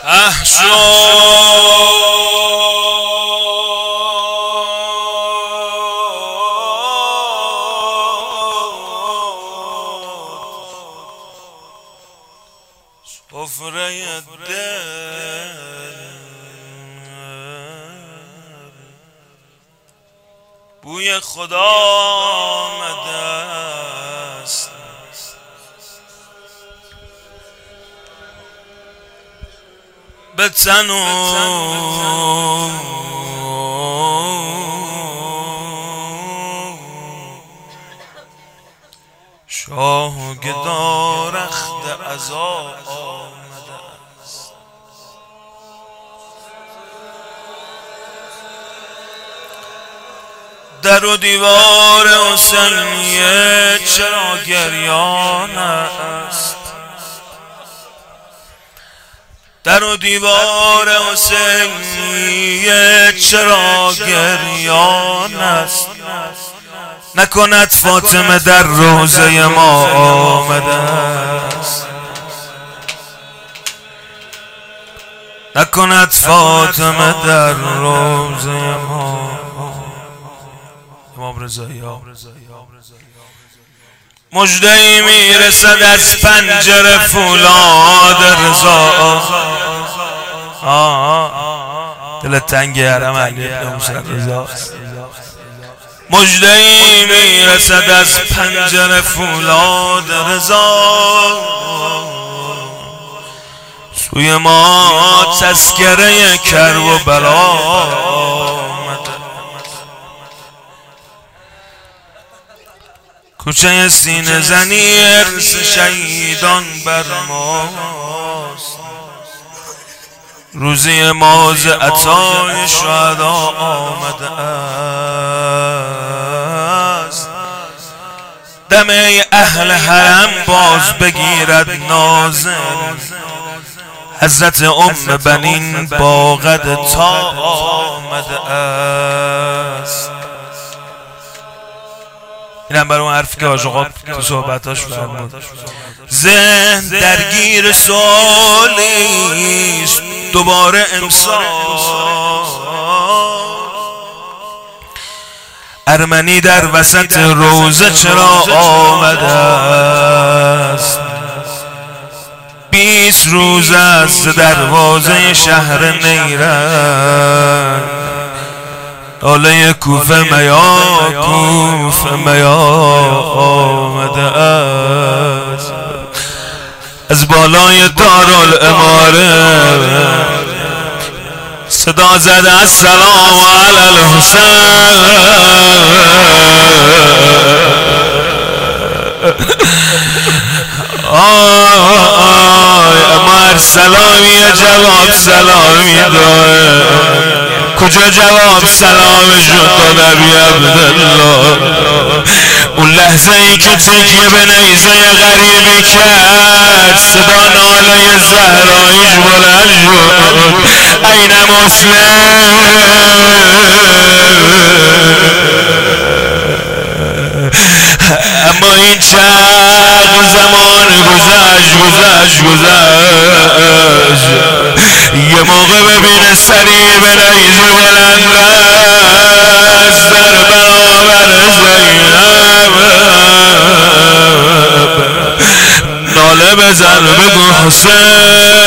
سفره دل بوی خدا آمده است، به تن و شاه و گدا رخت عزا آمده است. در و دیوار حسینیه چرا گریان است، در و دیوار حسینیه چرا گریان است. نکند فاطمه در روضه ما آمده است، نکند فاطمه در روضه ما. امام رضایی مژده‌ای میرسد از پنجره فولاد رضا. دل تنگ حرم علی بن موسی رضا. مژده‌ای میرسد از پنجره فولاد رضا، سوی ما تذکره کرب و بلا آمده. کوچه سینه زنی ارث شهیدان بر ماست، روزی ما ز عطای شهدا آمده است. دم اهل حرم باز بگیرد نازل، حضرت ام بنین با قد تا آمده است. اینم برای اون حرفی که حاج آقا تو صحبتاش فرمود. ذهن درگیر سوالیست دوباره امسال، ارمنی در وسط روزه چرا آمده است. 20 روز از دروازه شهر نیرنگ، ناله کوفه میا کوفه میا آمده است. از بالای دارالاماره صدا زده السلام علی الحسین. امار سلامی جواب سلامی داره، کجا جواب سلام شد نبی عبدالله. اون لحظه ای که تکیه به نیزه غریبی کرد، صدا ناله زهرایش بلند شد این مسلم. اما این چند زمان گذشت یه موقع ببینه سریع به نیزه بلند است در برابر زینب، ناله بزن بگو حسین